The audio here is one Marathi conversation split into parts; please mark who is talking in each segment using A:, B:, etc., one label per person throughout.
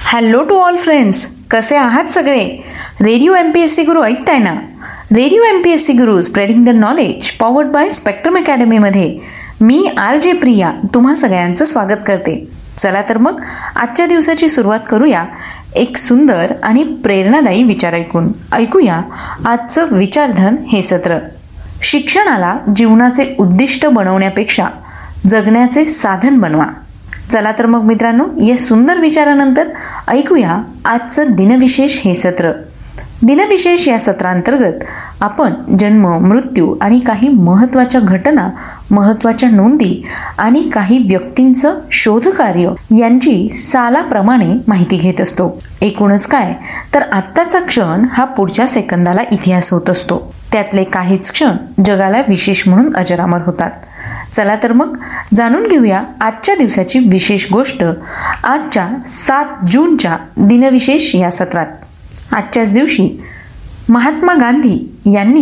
A: हॅलो टू ऑल फ्रेंड्स, कसे आहात सगळे? रेडिओ MPSC गुरु ऐकताय ना? Radio MPSC Guru spreading the knowledge powered by Spectrum अकॅडमीमध्ये मी RJ प्रिया तुम्हा सगळ्यांचं स्वागत करते. चला तर मग आजच्या दिवसाची सुरुवात करूया एक सुंदर आणि प्रेरणादायी विचार ऐकूया आजचं विचारधन हे सत्र. शिक्षणाला जीवनाचे उद्दिष्ट बनवण्यापेक्षा जगण्याचे साधन बनवा. चला तर मग मित्रांनो, या सुंदर विचारानंतर ऐकूया आजचं दिनविशेष हे सत्र. दिनविशेष या सत्रांतर्गत आपण जन्म, मृत्यू आणि काही महत्त्वाच्या घटना, महत्त्वाच्या नोंदी आणि काही व्यक्तींचं शोधकार्य यांची सालाप्रमाणे माहिती घेत असतो. एकूणच काय तर आत्ताचा क्षण हा पुढच्या सेकंदाला इतिहास होत असतो. त्यातले काहीच क्षण जगाला विशेष म्हणून अजरामर होतात. चला तर मग जाणून घेऊया आजच्या दिवसाची विशेष गोष्ट आजच्या 7 जूनच्या दिनविशेष या सत्रात. आजच्याच दिवशी महात्मा गांधी यांनी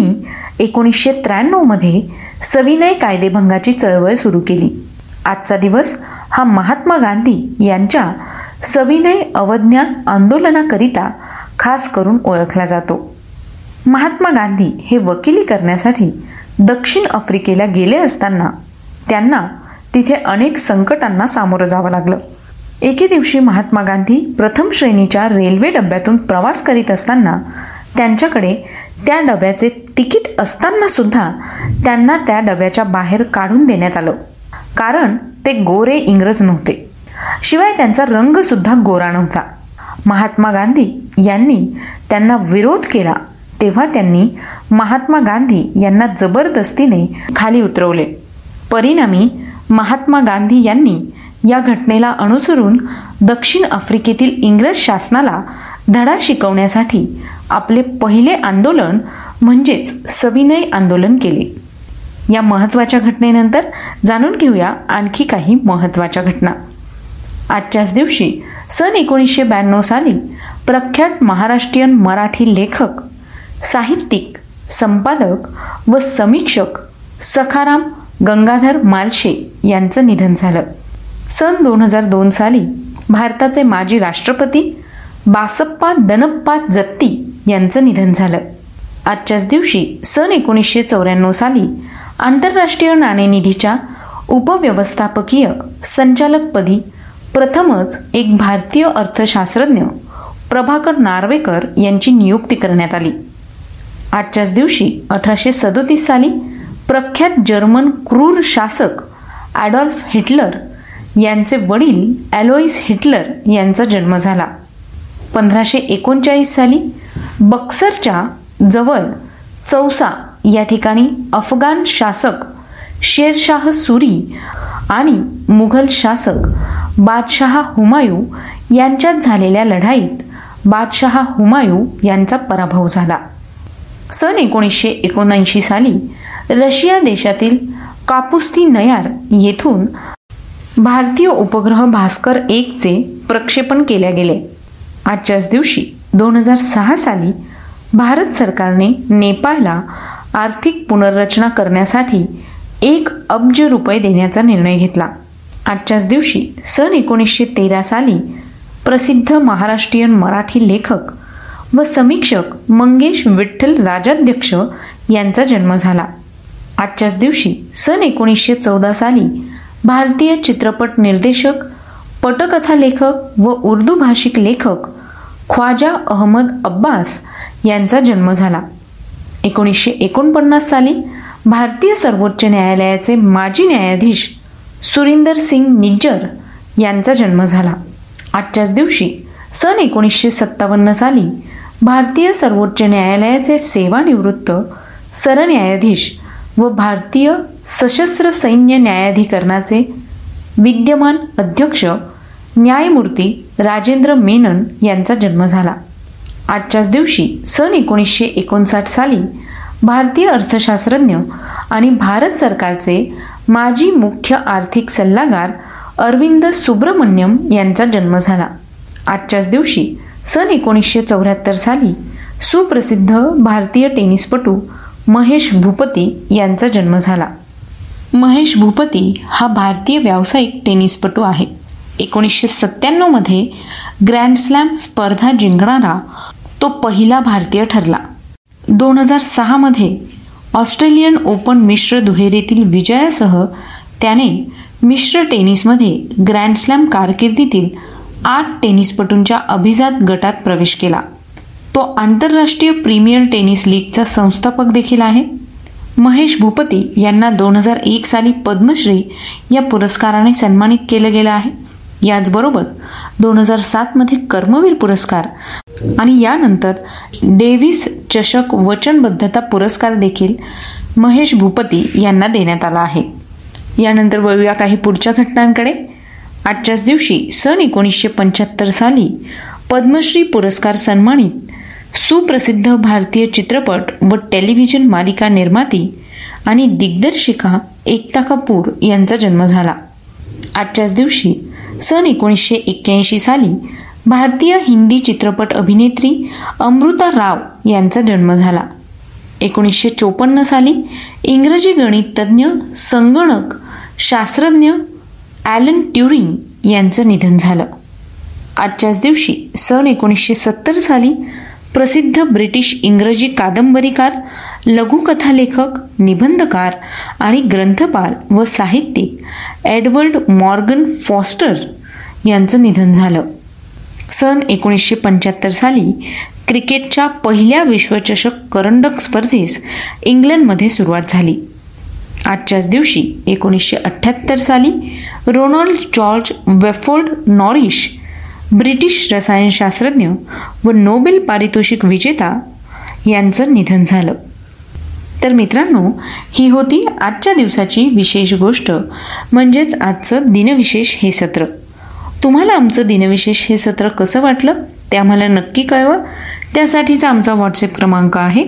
A: 1993 मध्ये सविनय कायदेभंगाची चळवळ सुरू केली. आजचा दिवस हा महात्मा गांधी यांच्या सविनय अवज्ञा आंदोलनाकरिता खास करून ओळखला जातो. महात्मा गांधी हे वकिली करण्यासाठी दक्षिण आफ्रिकेला गेले असताना त्यांना तिथे अनेक संकटांना सामोरं जावं लागलं. एके दिवशी महात्मा गांधी प्रथम श्रेणीच्या रेल्वे डब्यातून प्रवास करीत असताना त्यांच्याकडे त्या डब्याचे तिकीट असताना सुद्धा त्यांना त्या डब्याच्या बाहेर काढून देण्यात आलं, कारण ते गोरे इंग्रज नव्हते. शिवाय त्यांचा रंग सुद्धा गोरा नव्हता. महात्मा गांधी यांनी त्यांना विरोध केला तेव्हा त्यांनी महात्मा गांधी यांना जबरदस्तीने खाली उतरवले. परिणामी महात्मा गांधी यांनी या घटनेला अनुसरून दक्षिण आफ्रिकेतील इंग्रज शासनाला धडा शिकवण्यासाठी आपले पहिले आंदोलन म्हणजेच सविनय आंदोलन केले. या महत्त्वाच्या घटनेनंतर जाणून घेऊया आणखी काही महत्त्वाच्या घटना. आजच्याच दिवशी सन 1992 साली प्रख्यात महाराष्ट्रीयन मराठी लेखक, साहित्यिक, संपादक व समीक्षक सखाराम गंगाधर मालशे यांचं निधन झालं. सन 2002 साली भारताचे माजी राष्ट्रपती बासप्पा दनप्पा जत्ती यांचं निधन झालं. आजच्याच दिवशी सन 1994 साली आंतरराष्ट्रीय नाणेनिधीच्या उपव्यवस्थापकीय संचालकपदी प्रथमच एक भारतीय अर्थशास्त्रज्ञ प्रभाकर नार्वेकर यांची नियुक्ती करण्यात आली. आजच्याच दिवशी 1837 साली प्रख्यात जर्मन क्रूर शासक ॲडॉल्फ हिटलर यांचे वडील ॲलोइस हिटलर यांचा जन्म झाला. 1539 साली बक्सरच्या जवळ चौसा या ठिकाणी अफगाण शासक शेरशाह सुरी आणि मुघल शासक बादशाह हुमायूं यांच्यात झालेल्या लढाईत बादशाह हुमायूं यांचा पराभव झाला. सन 1979 साली रशिया देशातील कापुस्ती नयार येथून भारतीय उपग्रह भास्कर 1 चे प्रक्षेपण केले गेले. आजच्याच दिवशी 2006 साली भारत सरकारने नेपाळला आर्थिक पुनर्रचना करण्यासाठी 1 अब्ज रुपये देण्याचा निर्णय घेतला. आजच्याच दिवशी सन 1913 साली प्रसिद्ध महाराष्ट्रीयन मराठी लेखक व समीक्षक मंगेश विठ्ठल राजाध्यक्ष यांचा जन्म झाला. आजच्याच दिवशी सन 1914 साली भारतीय चित्रपट निर्देशक, पटकथा लेखक व उर्दू भाषिक लेखक ख्वाजा अहमद अब्बास यांचा जन्म झाला. 1949 साली भारतीय सर्वोच्च न्यायालयाचे माजी न्यायाधीश सुरिंदर सिंग निज्जर यांचा जन्म झाला. आजच्याच दिवशी सन 1957 साली भारतीय सर्वोच्च न्यायालयाचे सेवानिवृत्त सरन्यायाधीश व भारतीय सशस्त्र सैन्य न्यायाधिकरणाचे विद्यमान अध्यक्ष न्यायमूर्ती राजेंद्र मेनन यांचा जन्म झाला. आजच्याच दिवशी सन 1959 साली भारतीय अर्थशास्त्रज्ञ आणि भारत सरकारचे माजी मुख्य आर्थिक सल्लागार अरविंद सुब्रमण्यम यांचा जन्म झाला. आजच्याच दिवशी सन 1974 साली सुप्रसिद्ध भारतीय टेनिसपटू महेश भूपती यांचा जन्म झाला. महेश भूपती हा भारतीय व्यावसायिक टेनिसपटू आहे. 1997 मध्ये ग्रँड स्लॅम स्पर्धा जिंकणारा तो पहिला भारतीय ठरला. 2006 मध्ये ऑस्ट्रेलियन ओपन मिश्र दुहेरीतील विजयासह त्याने मिश्र टेनिसमध्ये ग्रँड स्लॅम कारकिर्दीतील 8 टेनिसपटूंच्या अभिजात गटात प्रवेश केला. तो आंतरराष्ट्रीय प्रीमियर टेनिस लीगचा संस्थापक देखील आहे. महेश भूपती यांना 2001 साली पद्मश्री या पुरस्काराने सन्मानित केलं गेलं आहे. याचबरोबर 2007 मध्ये कर्मवीर पुरस्कार आणि यानंतर डेव्हिस चषक वचनबद्धता पुरस्कार देखील महेश भूपती यांना देण्यात आला आहे. यानंतर वळूया काही पुढच्या घटनांकडे. आजच्याच दिवशी सन 1975 साली पद्मश्री पुरस्कार सन्मानित सुप्रसिद्ध भारतीय चित्रपट व टेलिव्हिजन मालिका निर्माती आणि दिग्दर्शिका एकता कपूर यांचा जन्म झाला. आजच्याच दिवशी सन 1981 साली भारतीय हिंदी चित्रपट अभिनेत्री अमृता राव यांचा जन्म झाला. 1954 साली इंग्रजी गणित तज्ज्ञ संगणक शास्त्रज्ञ ॲलन ट्युरिंग यांचं निधन झालं. आजच्याच दिवशी सन 1970 साली प्रसिद्ध ब्रिटिश इंग्रजी कादंबरीकार, लघुकथालेखक, निबंधकार आणि ग्रंथपाल व साहित्यिक एडवर्ड मॉर्गन फॉस्टर यांचं निधन झालं. सन 1975 साली क्रिकेटच्या पहिल्या विश्वचषक करंडक स्पर्धेस इंग्लंडमध्ये सुरुवात झाली. आजच्याच दिवशी 1978 साली Ronald George Wreyford Norrish British रसायनशास्त्रज्ञ व नोबेल पारितोषिक विजेता यांचं निधन झालं. तर मित्रांनो, ही होती आजच्या दिवसाची विशेष गोष्ट, म्हणजेच आजचं दिनविशेष हे सत्र. तुम्हाला आमचं दिनविशेष हे सत्र कसं वाटलं ते आम्हाला नक्की कळवा. त्यासाठीचा आमचा व्हॉट्सअप क्रमांक आहे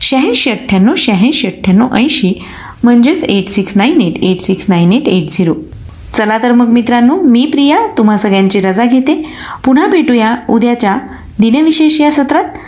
A: 8698869880, म्हणजेच 8698869880. चला तर मग मित्रांनो, मी प्रिया तुम्हा सगळ्यांची रजा घेते. पुन्हा भेटूया उद्याच्या दिनविशेष या सत्रात.